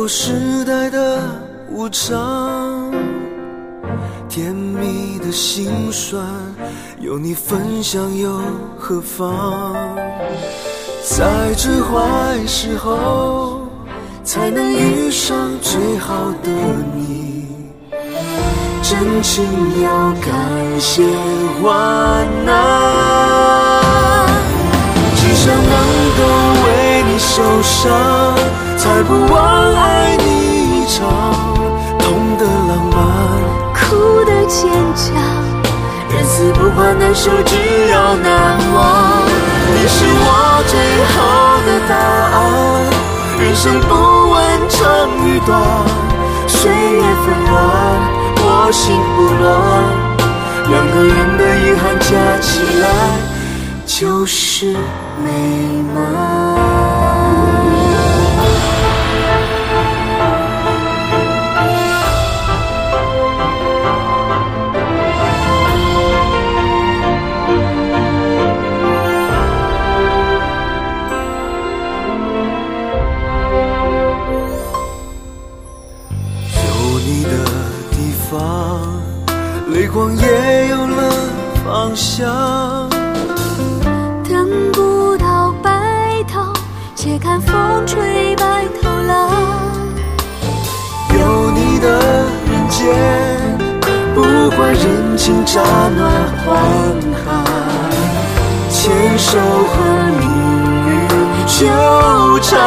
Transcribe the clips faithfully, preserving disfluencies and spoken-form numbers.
过时代的无常，甜蜜的辛酸有你分享又何妨？在最坏时候才能遇上最好的你，真情要感谢患难，只想能够为你受伤，才不枉爱你一场。痛的浪漫， 哭的坚强，人死不怕难受，只要难忘。你是我最后的答案，人生不问长与短，岁月纷乱，我心不乱，两个人的遗憾加起来就是美满。泪光也有了方向， 等不到白头，且看风吹白头浪。 有你的人间，不管人情乍暖还寒，牵手和命运纠缠，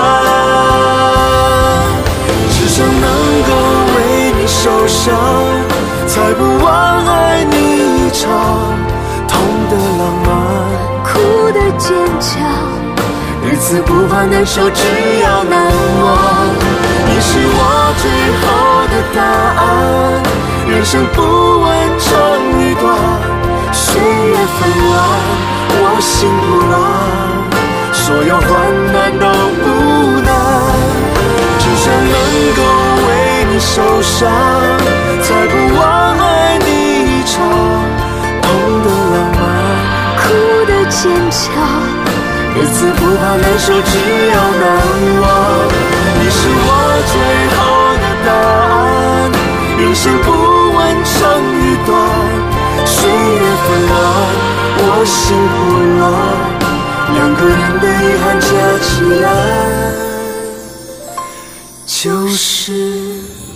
只想能够为你受伤，才不枉爱你一场。痛的浪漫， 哭的坚强，日子不怕难受，只要难忘。你是我最后的答案，人生不问长与短，岁月纷乱，我心不乱，所有患难都不难。只想能够为你受伤，才不枉爱你一场。痛的浪漫，哭的坚强，日子不怕难受，只要难忘。你是我最后的答案，人生不问长与短，岁月纷乱，我心不乱，两个人的遗憾加起来就是